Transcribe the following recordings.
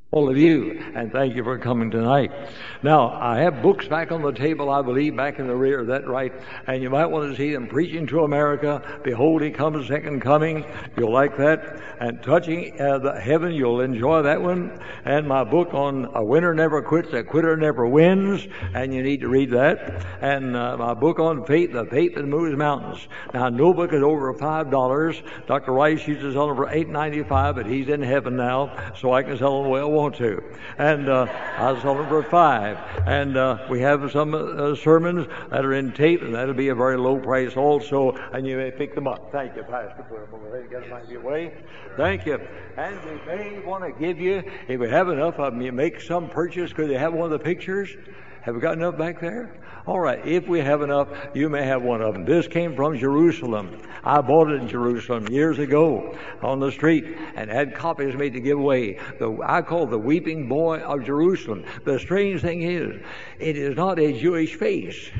All of you, and thank you for coming tonight. Now, I have books back on the table, I believe, back in the rear, is that right? And you might want to see them, Preaching to America, Behold, He Comes, Second Coming. You'll like that. And Touching the Heaven, you'll enjoy that one. And my book on A Winner Never Quits, A Quitter Never Wins, and you need to read that. And my book on faith, The Faith That Moves Mountains. Now, no book is over $5. Dr. Rice used to sell them for $8.95, but he's in heaven now, so I can sell them well. Want to, and I'll sell them for $5. And we have some sermons that are in tape, and that'll be a very low price also, and you may pick them up. Thank you, Pastor. Put them over there, get them out of your way. Thank you. And we may want to give you, if we have enough of them, you make some purchase. Could they have one of the pictures? Have we got enough back there? All right, if we have enough, you may have one of them. This came from Jerusalem. I bought it in Jerusalem years ago on the street and had copies made to give away. I call it the Weeping Boy of Jerusalem. The strange thing is, it is not a Jewish face.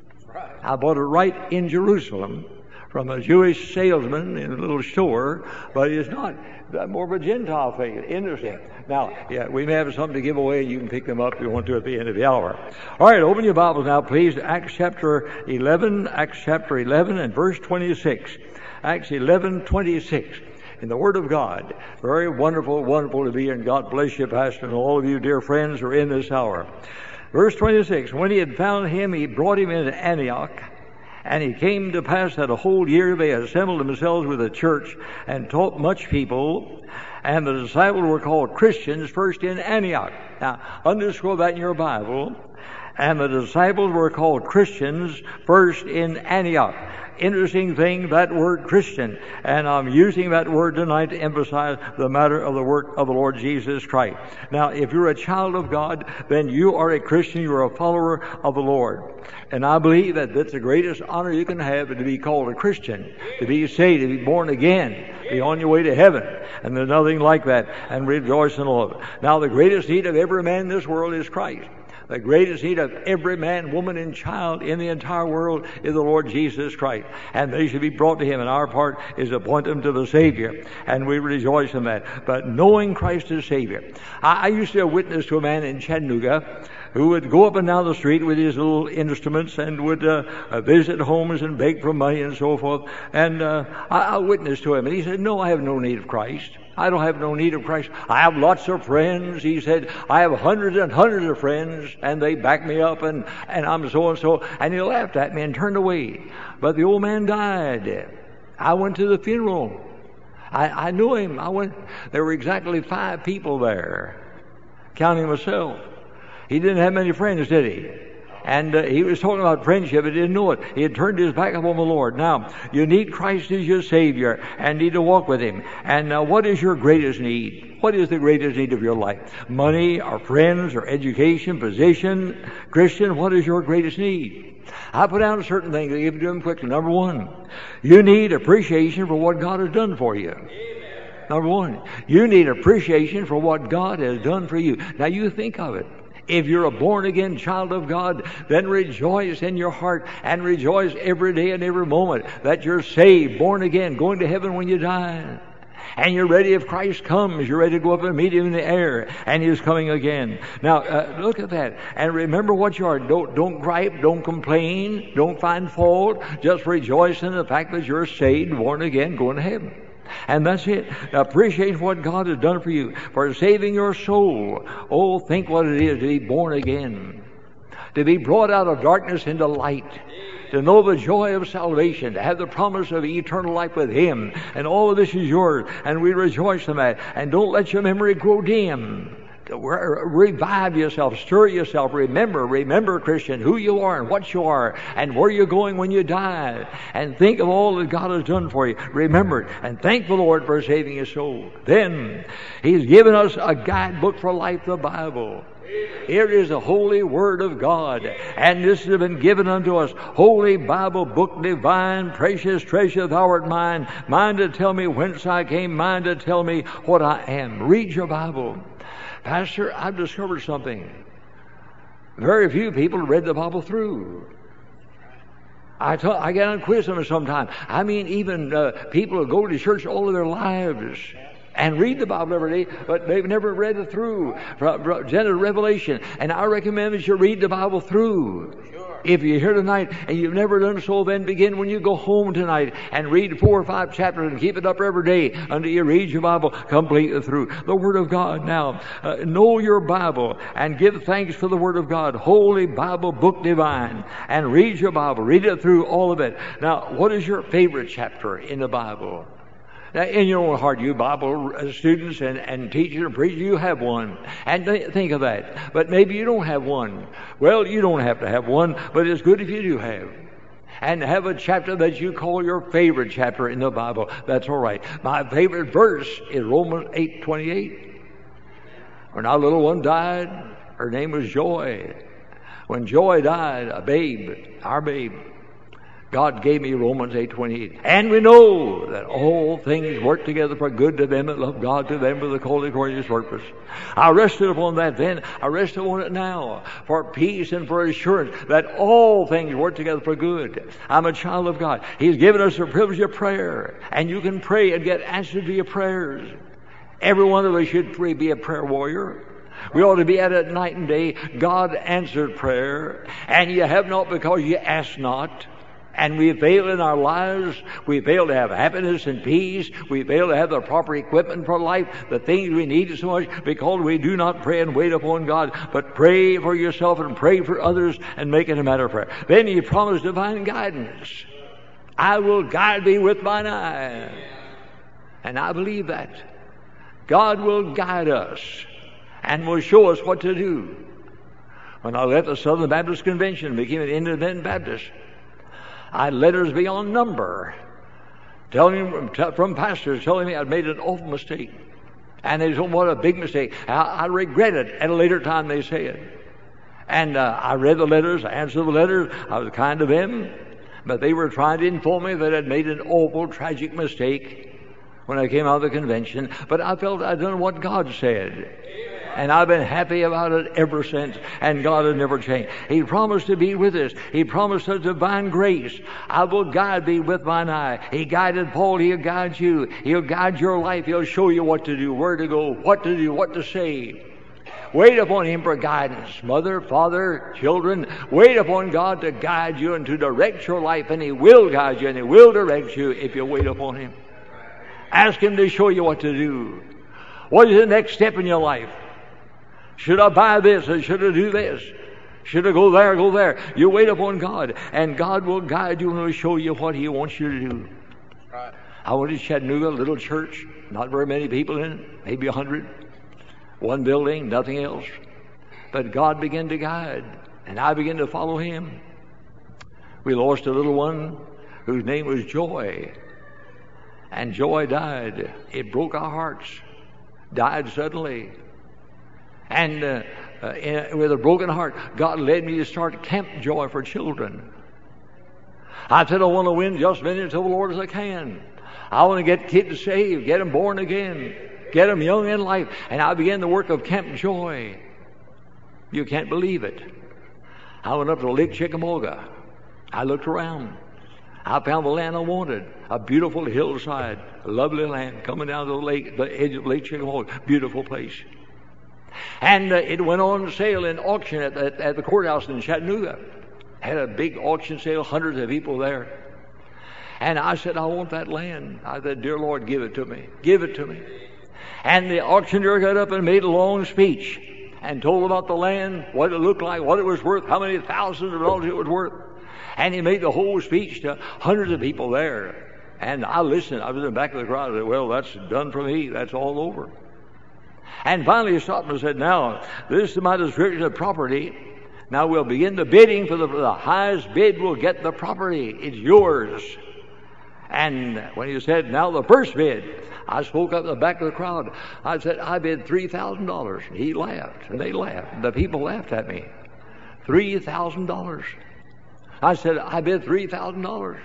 I bought it right in Jerusalem from a Jewish salesman in a little store, but it's not more of a Gentile face. Interesting. Now, yeah, we may have something to give away. You can pick them up if you want to at the end of the hour. All right, open your Bibles now, please. Acts chapter 11 and verse 26. Acts 11:26. In the Word of God. Very wonderful, wonderful to be here. And God bless you, Pastor, and all of you dear friends who are in this hour. Verse 26. When he had found him, he brought him into Antioch. And it came to pass that a whole year they assembled themselves with the church and taught much people. And the disciples were called Christians first in Antioch. Now, underscore that in your Bible. And the disciples were called Christians first in Antioch. Interesting thing, that word Christian. And I'm using that word tonight to emphasize the matter of the work of the Lord Jesus Christ. Now, if you're a child of God, then you are a Christian. You're a follower of the Lord. And I believe that that's the greatest honor you can have, to be called a Christian, to be saved, to be born again, be on your way to heaven. And there's nothing like that. And rejoice in all of it. Now, the greatest need of every man in this world is Christ. The greatest need of every man, woman, and child in the entire world is the Lord Jesus Christ. And they should be brought to Him. And our part is to point them to the Savior. And we rejoice in that. But knowing Christ as Savior. I used to be a witness to a man in Chattanooga who would go up and down the street with his little instruments and would visit homes and beg for money and so forth. And I witnessed to him. And he said, no, I have no need of Christ. I don't have no need of Christ. I have lots of friends. He said, I have hundreds and hundreds of friends, and they back me up, and I'm so-and-so. And he laughed at me and turned away. But the old man died. I went to the funeral. I knew him. There were exactly 5 people there, counting myself. He didn't have many friends, did he? And he was talking about friendship. He didn't know it. He had turned his back upon the Lord. Now, you need Christ as your Savior and need to walk with Him. And what is your greatest need? What is the greatest need of your life? Money or friends or education, position? Christian, what is your greatest need? I put down certain things. I give it to them quickly. Number 1, you need appreciation for what God has done for you. Number 1, you need appreciation for what God has done for you. Now, you think of it. If you're a born-again child of God, then rejoice in your heart and rejoice every day and every moment that you're saved, born again, going to heaven when you die. And you're ready if Christ comes. You're ready to go up and meet Him in the air, and He's coming again. Now, look at that. And remember what you are. Don't gripe. Don't complain. Don't find fault. Just rejoice in the fact that you're saved, born again, going to heaven. And that's it. Appreciate what God has done for you, for saving your soul. Oh, think what it is to be born again, to be brought out of darkness into light, to know the joy of salvation, to have the promise of eternal life with Him. And all of this is yours, and we rejoice in that. And don't let your memory grow dim. Revive yourself, stir yourself. Remember, Christian, who you are and what you are and where you're going when you die. And think of all that God has done for you. Remember it and thank the Lord for saving your soul. Then He's given us a guidebook for life, the Bible. Here is the holy Word of God, and this has been given unto us. Holy Bible book divine, precious treasure, thou art mine. Mine to tell me whence I came, mine to tell me what I am. Read your Bible. Pastor, I've discovered something. Very few people read the Bible through. I get on quiz them sometimes. I mean, even people who go to church all of their lives. and read the Bible every day, but they've never read it through from Genesis to Revelation. And I recommend that you read the Bible through. If you're here tonight and you've never done so, then begin when you go home tonight and read 4 or 5 chapters and keep it up every day until you read your Bible completely through. The Word of God. Now, know your Bible and give thanks for the Word of God. Holy Bible, book divine. And read your Bible. Read it through, all of it. Now, what is your favorite chapter in the Bible? Now, in your own heart, you Bible students and teachers and preachers, you have one. And think of that. But maybe you don't have one. Well, you don't have to have one, but it's good if you do have. And have a chapter that you call your favorite chapter in the Bible. That's all right. My favorite verse is Romans 8:28. When our little one died, her name was Joy. When Joy died, a babe, our babe, God gave me Romans 8:28. And we know that all things work together for good to them that love God, to them with the called according to His purpose. I rested upon that then. I rest upon it now for peace and for assurance that all things work together for good. I'm a child of God. He's given us the privilege of prayer. And you can pray and get answered to your prayers. Every one of us should be a prayer warrior. We ought to be at it night and day. God answered prayer. And you have not because you ask not. And we fail in our lives. We fail to have happiness and peace. We fail to have the proper equipment for life, the things we need so much, because we do not pray and wait upon God, but pray for yourself and pray for others and make it a matter of prayer. Then He promised divine guidance. I will guide thee with mine eye. And I believe that. God will guide us and will show us what to do. When I left the Southern Baptist Convention and became an independent Baptist, I had letters beyond number from pastors telling me I'd made an awful mistake. And they said, what a big mistake. I regret it. At a later time they say it. And I read the letters, I answered the letters. I was kind to them. But they were trying to inform me that I'd made an awful, tragic mistake when I came out of the convention. But I felt I'd done what God said. And I've been happy about it ever since. And God has never changed. He promised to be with us. He promised us divine grace. I will guide thee with mine eye. He guided Paul. He'll guide you. He'll guide your life. He'll show you what to do, where to go, what to do, what to say. Wait upon Him for guidance. Mother, father, children, wait upon God to guide you and to direct your life. And He will guide you and He will direct you if you wait upon Him. Ask Him to show you what to do. What is the next step in your life? Should I buy this or should I do this? Should I go there, go there? You wait upon God, and God will guide you and will show you what He wants you to do. Right. I went to Chattanooga, a little church, not very many people in it, maybe 100. One building, nothing else. But God began to guide, and I began to follow Him. We lost a little one whose name was Joy. And Joy died. It broke our hearts. Died suddenly. And with a broken heart, God led me to start Camp Joy for children. I said I want to win just as many to the Lord as I can. I want to get kids saved, get them born again, get them young in life. And I began the work of Camp Joy. You can't believe it. I went up to Lake Chickamauga. I looked around. I found the land I wanted, a beautiful hillside, a lovely land coming down to the lake, the edge of Lake Chickamauga, beautiful place. And it went on sale in auction at the courthouse in Chattanooga. Had a big auction sale, hundreds of people there. And I said, I want that land. I said, dear Lord, give it to me. Give it to me. And the auctioneer got up and made a long speech and told about the land, what it looked like, what it was worth, how many thousands of dollars it was worth. And he made the whole speech to hundreds of people there. And I listened. I was in the back of the crowd. I said, well, that's done for me. That's all over. And finally he stopped and said, now, this is my description of property. Now we'll begin the bidding for the highest bid will get the property. It's yours. And when he said, now the first bid, I spoke up in the back of the crowd. I said, I bid $3,000. He laughed, and they laughed. The people laughed at me. $3,000. I said, I bid $3,000.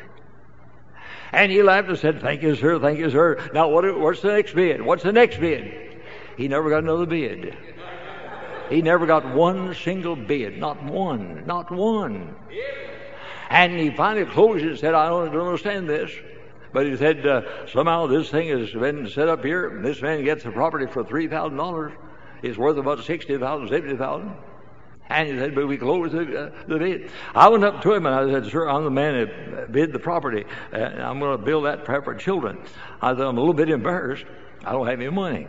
And he laughed and said, thank you, sir, thank you, sir. Now what's the next bid? What's the next bid? He never got another bid. He never got one single bid. Not one. Not one. And he finally closed it and said, I don't understand this. But he said, somehow this thing has been set up here, and this man gets the property for $3,000. It's worth about $60,000, $70,000. And he said, but we closed the bid. I went up to him and I said, sir, I'm the man that bid the property. And I'm going to build that for children. I said, I'm a little bit embarrassed. I don't have any money.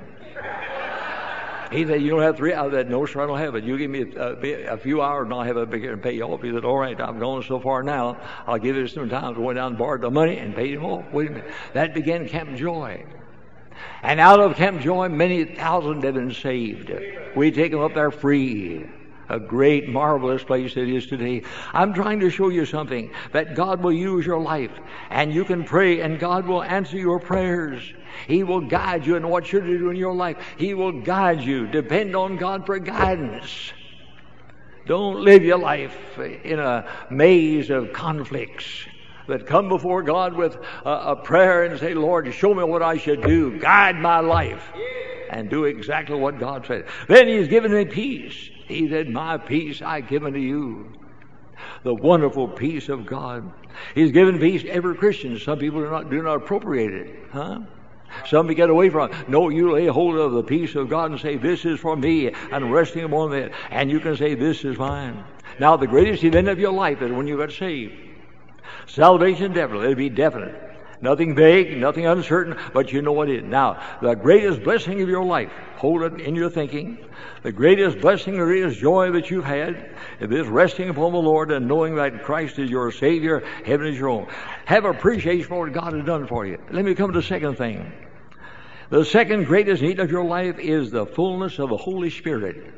He said, you don't have three? I said, no, sir, I don't have it. You give me a few hours and I'll have it and pay you off. He said, all right, I'm going so far now. I'll give you some time. So I went down and borrowed the money and paid him off. Wait a minute. That began Camp Joy. And out of Camp Joy, many thousands have been saved. We take them up there free. A great, marvelous place it is today. I'm trying to show you something, that God will use your life, and you can pray, and God will answer your prayers. He will guide you in what you're to do in your life. He will guide you. Depend on God for guidance. Don't live your life in a maze of conflicts, but come before God with a prayer and say, Lord, show me what I should do. Guide my life. And do exactly what God said. Then He's given me peace. He said, my peace I give unto you. The wonderful peace of God. He's given peace to every Christian. Some people do not appropriate it. Huh? Some get away from it. No, you lay hold of the peace of God and say, this is for me, and resting upon that. And you can say, this is mine. Now, the greatest event of your life is when you got saved. Salvation, definitely. It'll be definite. Nothing vague, nothing uncertain, but you know what it is. Now, the greatest blessing of your life, hold it in your thinking. The greatest blessing or is joy that you've had is resting upon the Lord and knowing that Christ is your Savior, heaven is your home. Have appreciation for what God has done for you. Let me come to the second thing. The second greatest need of your life is the fullness of the Holy Spirit.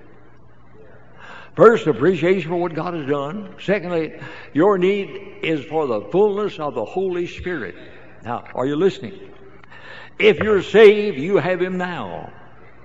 First, appreciation for what God has done. Secondly, your need is for the fullness of the Holy Spirit. Now, are you listening? If you're saved, you have Him now.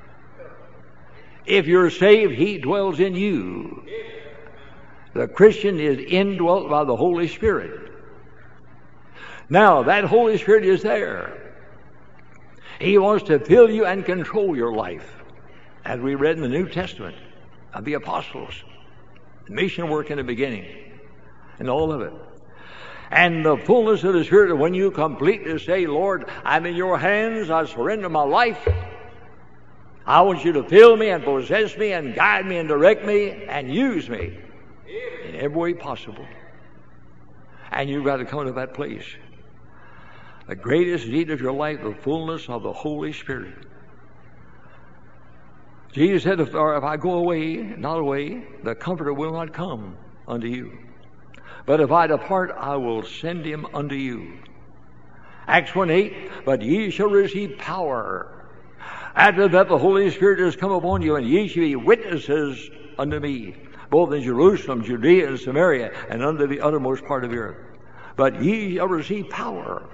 If you're saved, He dwells in you. The Christian is indwelt by the Holy Spirit. Now, that Holy Spirit is there. He wants to fill you and control your life, as we read in the New Testament of the apostles, the mission work in the beginning, and all of it. And the fullness of the Spirit, when you completely say, Lord, I'm in your hands, I surrender my life. I want you to fill me and possess me and guide me and direct me and use me in every way possible. And you've got to come to that place. The greatest need of your life, the fullness of the Holy Spirit. Jesus said, if I go away, not away, the Comforter will not come unto you. But if I depart, I will send Him unto you. Acts 1:8, but ye shall receive power. After that the Holy Spirit has come upon you, and ye shall be witnesses unto me, both in Jerusalem, Judea, and Samaria, and unto the uttermost part of the earth. But ye shall receive power.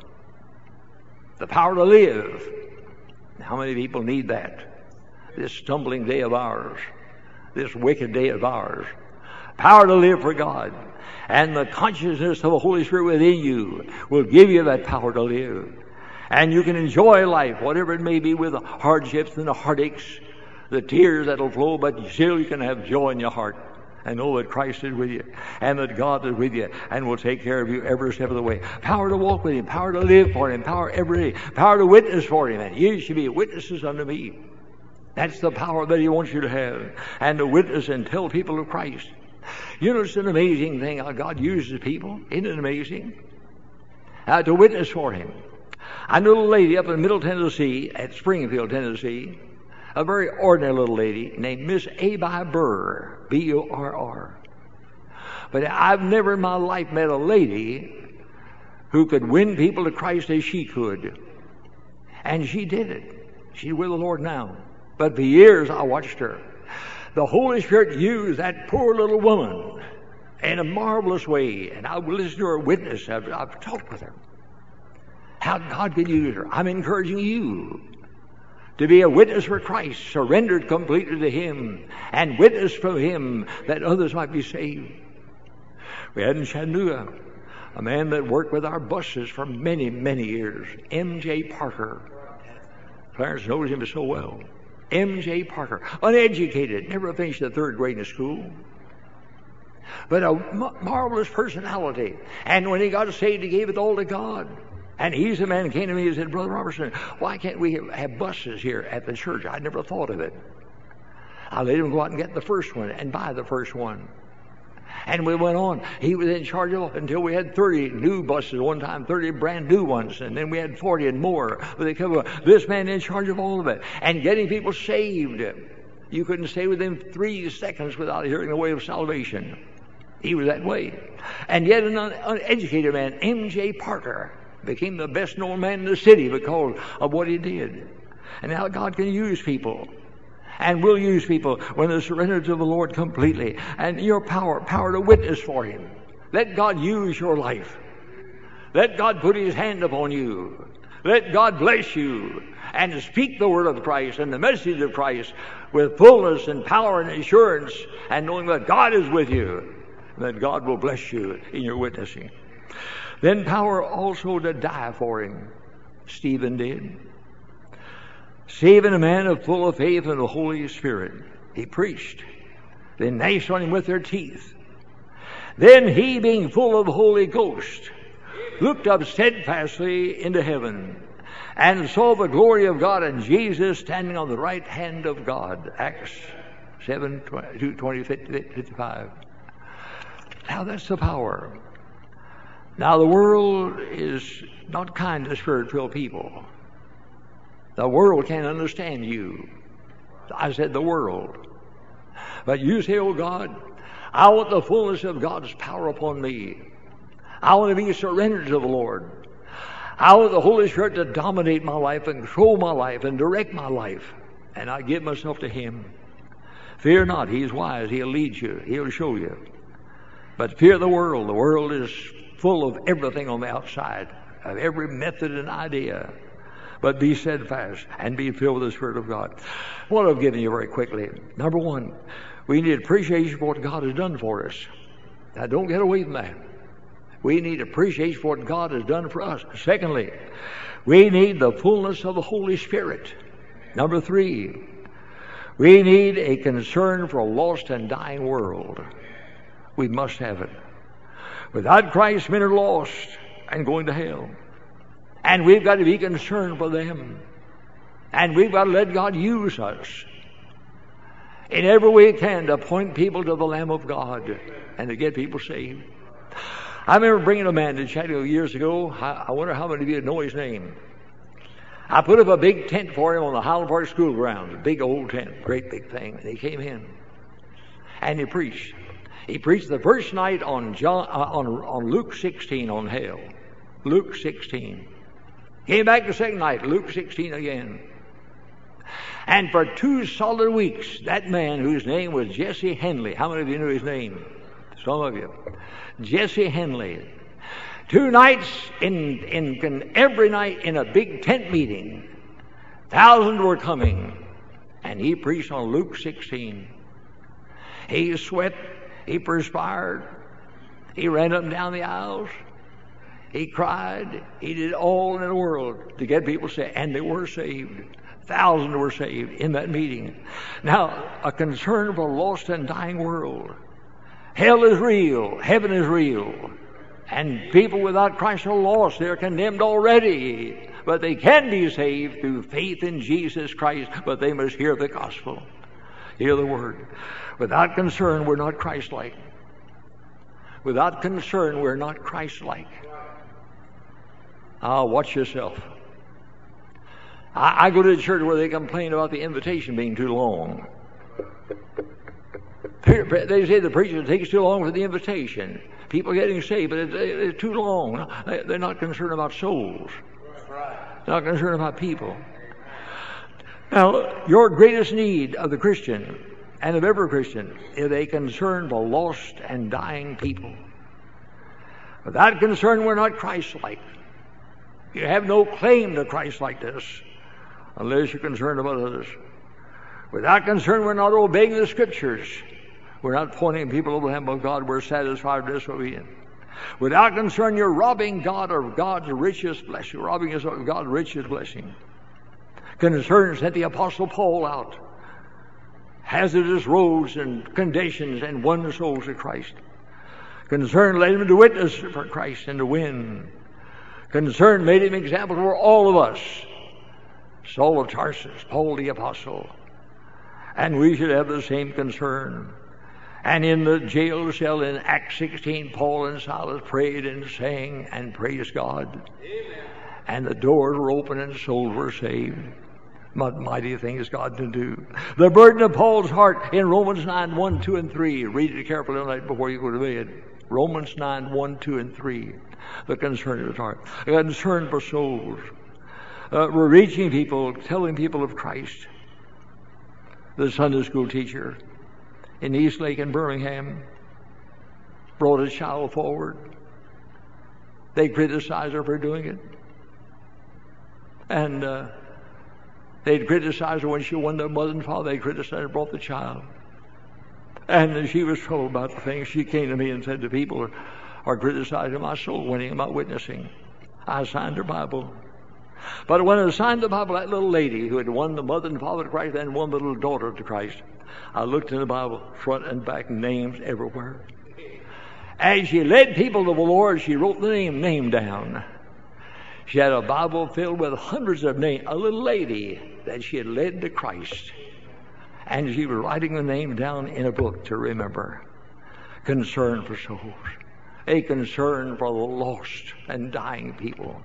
The power to live. How many people need that? This stumbling day of ours. This wicked day of ours. Power to live for God. And the consciousness of the Holy Spirit within you will give you that power to live. And you can enjoy life, whatever it may be, with the hardships and the heartaches, the tears that'll flow, but still you can have joy in your heart and know that Christ is with you and that God is with you and will take care of you every step of the way. Power to walk with Him, power to live for Him, power every day, power to witness for Him. And ye shall be witnesses unto me. That's the power that He wants you to have, and to witness and tell people of Christ. You know, it's an amazing thing how God uses people. Isn't it amazing? To witness for Him. I knew a little lady up in Middle Tennessee, at Springfield, Tennessee, a very ordinary little lady named Miss Abi Burr, B-U-R-R. But I've never in my life met a lady who could win people to Christ as she could. And she did it. She's with the Lord now. But for years I watched her. The Holy Spirit used that poor little woman in a marvelous way. And I will listen to her witness. I've talked with her. How God can use her. I'm encouraging you to be a witness for Christ, surrendered completely to Him, and witness from Him that others might be saved. We had in Chattanooga a man that worked with our buses for many, many years, M.J. Parker. Clarence knows him so well. M.J. Parker, uneducated, never finished the third grade in school, but a marvelous personality. And when he got saved, he gave it all to God. And he's the man who came to me and said, Brother Robertson, why can't we have buses here at the church? I never thought of it. I let him go out and get the first one and buy the first one. And we went on. He was in charge of until we had 30 new buses one time, 30 brand new ones, and then we had 40 and more. But they come, this man in charge of all of it. And getting people saved. You couldn't stay within 3 seconds without hearing the way of salvation. He was that way. And yet an uneducated man, M.J. Parker, became the best known man in the city because of what he did. And now God can use people. And will use people when they're surrendered to the Lord completely. And your power to witness for Him. Let God use your life. Let God put His hand upon you. Let God bless you. And speak the word of Christ and the message of Christ with fullness and power and assurance. And knowing that God is with you. And that God will bless you in your witnessing. Then power also to die for Him. Stephen did. Stephen, a man full of faith and the Holy Spirit. He preached. They gnashed on him with their teeth. Then he, being full of the Holy Ghost, looked up steadfastly into heaven and saw the glory of God and Jesus standing on the right hand of God. Acts 7:20, 55. Now that's the power. Now the world is not kind to Spirit-filled people. The world can't understand you. I said the world. But you say, oh God, I want the fullness of God's power upon me. I want to be surrendered to the Lord. I want the Holy Spirit to dominate my life and control my life and direct my life. And I give myself to Him. Fear not, He's wise. He'll lead you. He'll show you. But fear the world. The world is full of everything on the outside, of every method and idea. But be steadfast and be filled with the Spirit of God. What I've given you very quickly. Number one, we need appreciation for what God has done for us. Now don't get away from that. We need appreciation for what God has done for us. Secondly, we need the fullness of the Holy Spirit. Number three, we need a concern for a lost and dying world. We must have it. Without Christ, men are lost and going to hell. And we've got to be concerned for them. And we've got to let God use us in every way He can to point people to the Lamb of God and to get people saved. I remember bringing a man to Chattanooga years ago. I wonder how many of you know his name. I put up a big tent for him on the Highland Park School grounds, a big old tent, great big thing. And he came in and he preached. He preached the first night on Luke 16 on hell. Luke 16. Came back the second night, Luke 16 again. And for 2 solid weeks, that man whose name was Jesse Henley. How many of you knew his name? Some of you. Jesse Henley. 2 nights every night in a big tent meeting. Thousands were coming. And he preached on Luke 16. He sweat. He perspired. He ran up and down the aisles. He cried. He did all in the world to get people saved. And they were saved. Thousands were saved in that meeting. Now, a concern for a lost and dying world. Hell is real. Heaven is real. And people without Christ are lost. They're condemned already. But they can be saved through faith in Jesus Christ. But they must hear the gospel. Hear the word. Without concern, we're not Christ-like. Without concern, we're not Christ-like. Watch yourself. I go to the church where they complain about the invitation being too long. They say the preacher takes too long for the invitation. People getting saved, but it's too long. They're not concerned about souls. They're not concerned about people. Now, your greatest need of the Christian and of every Christian is a concern for lost and dying people. Without concern, we're not Christ-like. You have no claim to Christ-likeness unless you're concerned about others. Without concern, we're not obeying the Scriptures. We're not pointing people to the Lamb of God. We're satisfied with disobedience. Without concern, you're robbing God of God's richest blessing. Robbing us of God's richest blessing. Concern sent the Apostle Paul out. Hazardous roads and conditions and won souls to Christ. Concern led him to witness for Christ and to win. Concern made him example for all of us. Saul of Tarsus, Paul the Apostle. And we should have the same concern. And in the jail cell in Acts 16, Paul and Silas prayed and sang and praised God. Amen. And the doors were open and souls were saved. Mighty things God can do. The burden of Paul's heart in Romans 9, 1, 2, and 3. Read it carefully tonight before you go to bed. Romans 9, 1, 2, and 3. The concern of his heart. A concern for souls. We're reaching people, telling people of Christ. The Sunday school teacher in Eastlake and Birmingham brought a child forward. They criticized her for doing it. And they'd criticized her when she won their mother and father. They criticized her and brought the child. And she was troubled about the things. She came to me and said, the people are criticizing my soul winning and my witnessing. I signed her Bible. But when I signed the Bible, that little lady who had won the mother and father to Christ and won the little daughter to Christ, I looked in the Bible, front and back, names everywhere. As she led people to the Lord, she wrote the name down. She had a Bible filled with hundreds of names, a little lady that she had led to Christ. And she was writing the name down in a book to remember. Concern for souls. A concern for the lost and dying people.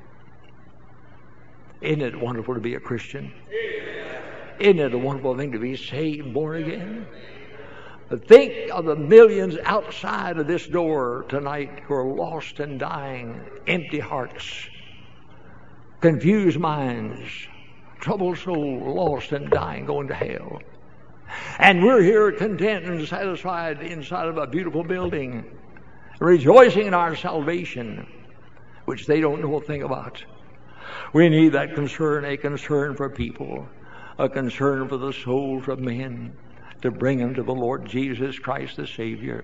Isn't it wonderful to be a Christian? Isn't it a wonderful thing to be saved, born again? But think of the millions outside of this door tonight who are lost and dying, empty hearts, confused minds, troubled souls, lost and dying, going to hell. And we're here content and satisfied inside of a beautiful building, rejoicing in our salvation, which they don't know a thing about. We need that concern, a concern for people, a concern for the souls of men, to bring them to the Lord Jesus Christ the Savior.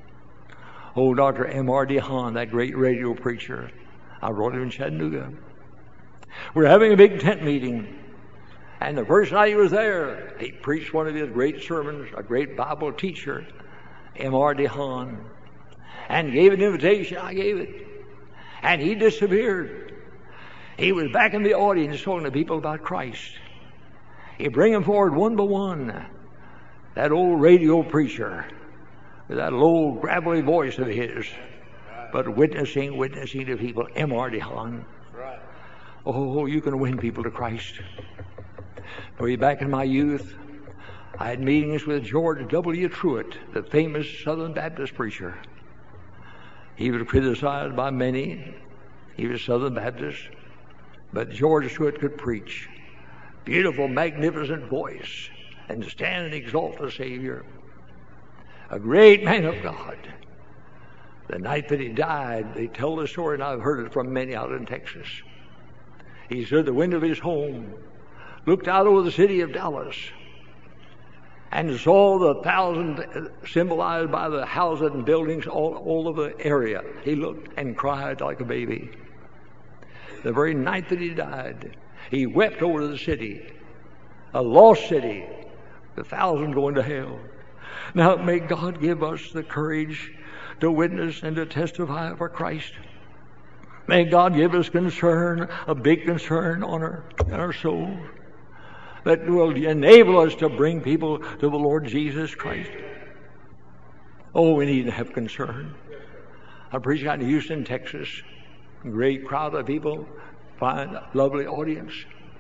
Oh, Dr. M.R. DeHaan, that great radio preacher, I wrote him in Chattanooga. We're having a big tent meeting, and the first night he was there, he preached one of his great sermons, a great Bible teacher, M.R. DeHaan, and gave an invitation. I gave it, and he disappeared. He was back in the audience talking to people about Christ. He'd bring them forward one by one. That old radio preacher with that low, gravelly voice of his, but witnessing to people. M.R. DeHaan. Oh, you can win people to Christ. Way back in my youth, I had meetings with George W. Truett, the famous Southern Baptist preacher. He was criticized by many. He was Southern Baptist. But George Truett could preach. Beautiful, magnificent voice. And stand and exalt the Savior. A great man of God. The night that he died, they tell the story, and I've heard it from many out in Texas. He stood at the window of his home, looked out over the city of Dallas, and saw the 1,000 symbolized by the houses and buildings all over the area. He looked and cried like a baby. The very night that he died, he wept over the city, a lost city, the 1,000 going to hell. Now may God give us the courage to witness and to testify for Christ. May God give us concern, a big concern on our souls, that will enable us to bring people to the Lord Jesus Christ. Oh, we need to have concern. I preached out in Houston, Texas. Great crowd of people, fine, lovely audience.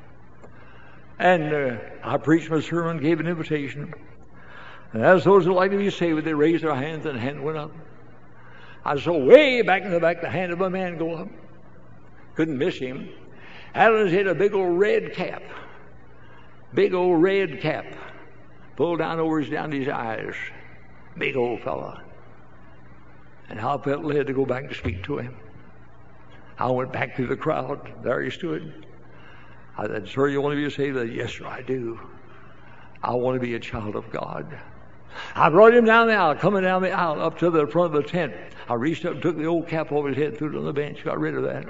And I preached my sermon, gave an invitation. And as those who like to be saved, they raised their hands and the hand went up. I saw way back in the back the hand of a man go up. Couldn't miss him. Had on his head a big old red cap. Big old red cap. Pulled down his eyes. Big old fella. And I felt led to go back to speak to him. I went back through the crowd. There he stood. I said, "Sir, you want to be saved?" He said, "Yes, sir, I do. I want to be a child of God." I brought him down the aisle, coming down the aisle up to the front of the tent. I reached up, took the old cap over his head, threw it on the bench, got rid of that.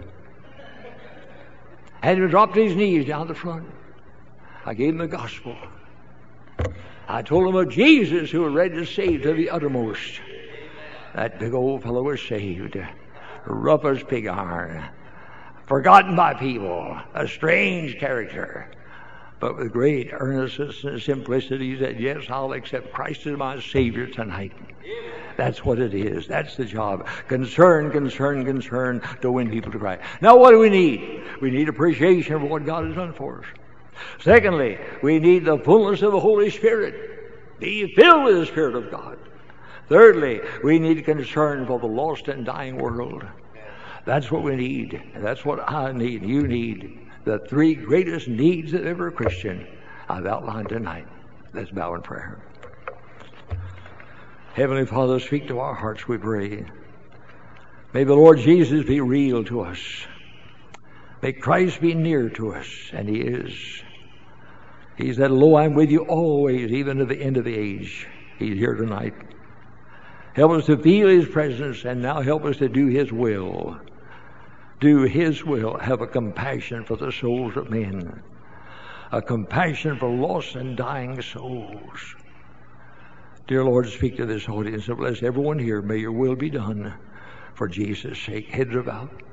And he dropped his knees down the front. I gave him the gospel. I told him of Jesus who was ready to save to the uttermost. That big old fellow was saved. Rough as pig iron. forgotten by people, a strange character. But with great earnestness and simplicity, he said, yes, I'll accept Christ as my Savior tonight. That's what it is. That's the job. Concern to win people to Christ. Now what do we need? We need appreciation for what God has done for us. Secondly, we need the fullness of the Holy Spirit. Be filled with the Spirit of God. Thirdly, we need concern for the lost and dying world. That's what we need. That's what I need. You need. The three greatest needs of every Christian I've outlined tonight. Let's bow in prayer. Heavenly Father, speak to our hearts, we pray. May the Lord Jesus be real to us. May Christ be near to us, and He is. He said, lo, I'm with you always, even to the end of the age. He's here tonight. Help us to feel His presence, and now help us to do His will. Do His will. Have a compassion for the souls of men. A compassion for lost and dying souls. Dear Lord, speak to this audience and bless everyone here. May your will be done for Jesus' sake. Heads are bowed.